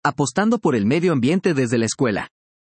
apostando por el medio ambiente desde la escuela.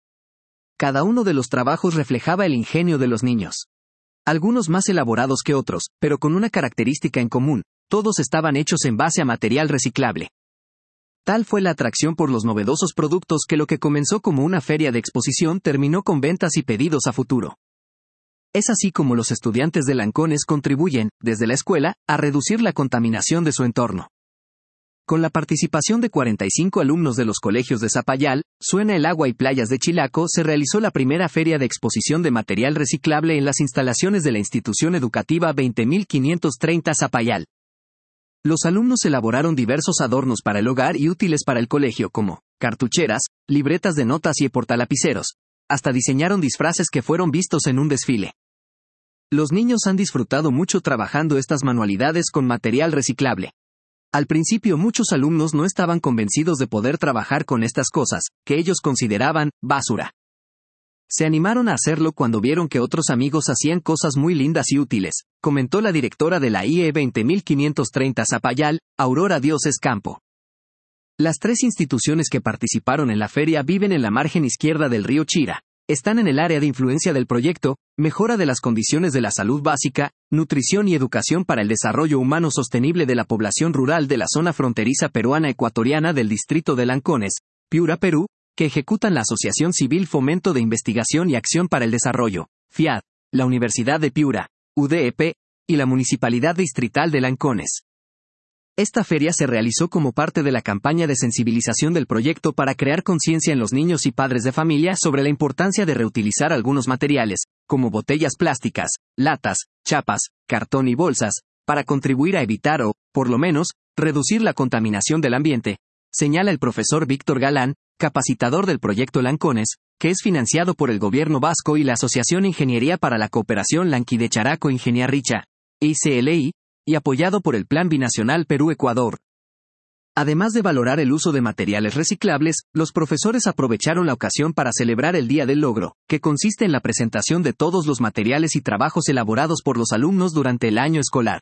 Cada uno de los trabajos reflejaba el ingenio de los niños. Algunos más elaborados que otros, pero con una característica en común: todos estaban hechos en base a material reciclable. Tal fue la atracción por los novedosos productos que lo que comenzó como una feria de exposición terminó con ventas y pedidos a futuro. Es así como los estudiantes de Lancones contribuyen, desde la escuela, a reducir la contaminación de su entorno. Con la participación de 45 alumnos de los colegios de Zapallar, Suena el Agua y Playas de Chilaco, se realizó la primera feria de exposición de material reciclable en las instalaciones de la institución educativa 20.530 Zapallar. Los alumnos elaboraron diversos adornos para el hogar y útiles para el colegio como cartucheras, libretas de notas y portalapiceros. Hasta diseñaron disfraces que fueron vistos en un desfile. Los niños han disfrutado mucho trabajando estas manualidades con material reciclable. Al principio muchos alumnos no estaban convencidos de poder trabajar con estas cosas, que ellos consideraban basura. Se animaron a hacerlo cuando vieron que otros amigos hacían cosas muy lindas y útiles, comentó la directora de la IE 20.530 Zapallar, Aurora Dioses Campo. Las 3 instituciones que participaron en la feria viven en la margen izquierda del río Chira. Están en el área de influencia del proyecto, mejora de las condiciones de la salud básica, nutrición y educación para el desarrollo humano sostenible de la población rural de la zona fronteriza peruana-ecuatoriana del distrito de Lancones, Piura, Perú, que ejecutan la Asociación Civil Fomento de Investigación y Acción para el Desarrollo, FIAD, la Universidad de Piura, UDEP, y la Municipalidad Distrital de Lancones. Esta feria se realizó como parte de la campaña de sensibilización del proyecto para crear conciencia en los niños y padres de familia sobre la importancia de reutilizar algunos materiales, como botellas plásticas, latas, chapas, cartón y bolsas, para contribuir a evitar o, por lo menos, reducir la contaminación del ambiente, señala el profesor Víctor Galán, capacitador del proyecto Lancones, que es financiado por el gobierno vasco y la Asociación Ingeniería para la Cooperación Lanqui de Characo Ingeniarricha, ICLI, y apoyado por el Plan Binacional Perú-Ecuador. Además de valorar el uso de materiales reciclables, los profesores aprovecharon la ocasión para celebrar el Día del Logro, que consiste en la presentación de todos los materiales y trabajos elaborados por los alumnos durante el año escolar.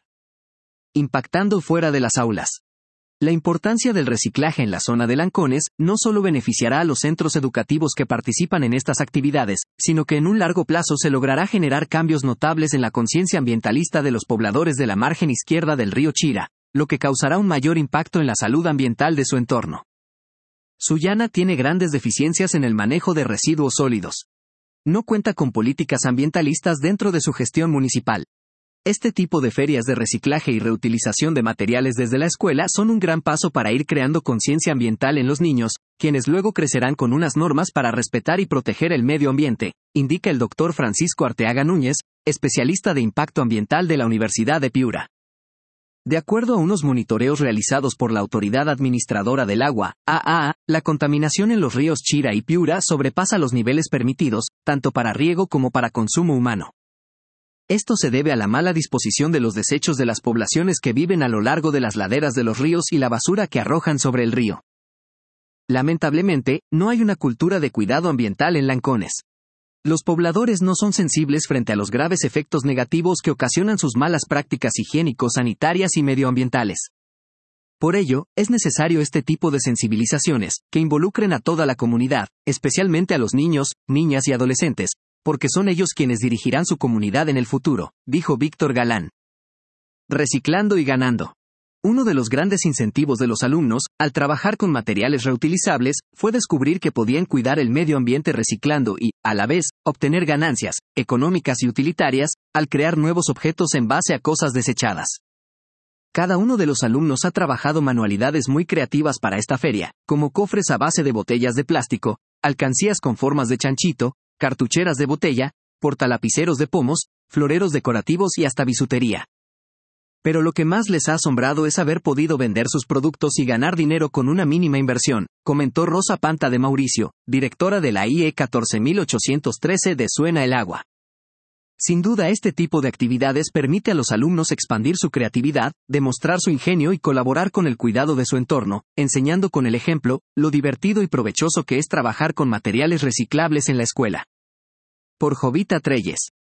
Impactando fuera de las aulas. La importancia del reciclaje en la zona de Lancones no solo beneficiará a los centros educativos que participan en estas actividades, sino que en un largo plazo se logrará generar cambios notables en la conciencia ambientalista de los pobladores de la margen izquierda del río Chira, lo que causará un mayor impacto en la salud ambiental de su entorno. Sullana tiene grandes deficiencias en el manejo de residuos sólidos. No cuenta con políticas ambientalistas dentro de su gestión municipal. Este tipo de ferias de reciclaje y reutilización de materiales desde la escuela son un gran paso para ir creando conciencia ambiental en los niños, quienes luego crecerán con unas normas para respetar y proteger el medio ambiente, indica el Dr. Francisco Arteaga Núñez, especialista de impacto ambiental de la Universidad de Piura. De acuerdo a unos monitoreos realizados por la Autoridad Administradora del Agua, AAA, la contaminación en los ríos Chira y Piura sobrepasa los niveles permitidos, tanto para riego como para consumo humano. Esto se debe a la mala disposición de los desechos de las poblaciones que viven a lo largo de las laderas de los ríos y la basura que arrojan sobre el río. Lamentablemente, no hay una cultura de cuidado ambiental en Lancones. Los pobladores no son sensibles frente a los graves efectos negativos que ocasionan sus malas prácticas higiénico-sanitarias y medioambientales. Por ello, es necesario este tipo de sensibilizaciones, que involucren a toda la comunidad, especialmente a los niños, niñas y adolescentes, porque son ellos quienes dirigirán su comunidad en el futuro, dijo Víctor Galán. Reciclando y ganando. Uno de los grandes incentivos de los alumnos, al trabajar con materiales reutilizables, fue descubrir que podían cuidar el medio ambiente reciclando y, a la vez, obtener ganancias, económicas y utilitarias, al crear nuevos objetos en base a cosas desechadas. Cada uno de los alumnos ha trabajado manualidades muy creativas para esta feria, como cofres a base de botellas de plástico, alcancías con formas de chanchito, cartucheras de botella, portalapiceros de pomos, floreros decorativos y hasta bisutería. Pero lo que más les ha asombrado es haber podido vender sus productos y ganar dinero con una mínima inversión, comentó Rosa Panta de Mauricio, directora de la IE 14813 de Suena el Agua. Sin duda este tipo de actividades permite a los alumnos expandir su creatividad, demostrar su ingenio y colaborar con el cuidado de su entorno, enseñando con el ejemplo, lo divertido y provechoso que es trabajar con materiales reciclables en la escuela. Por Jovita Treyes.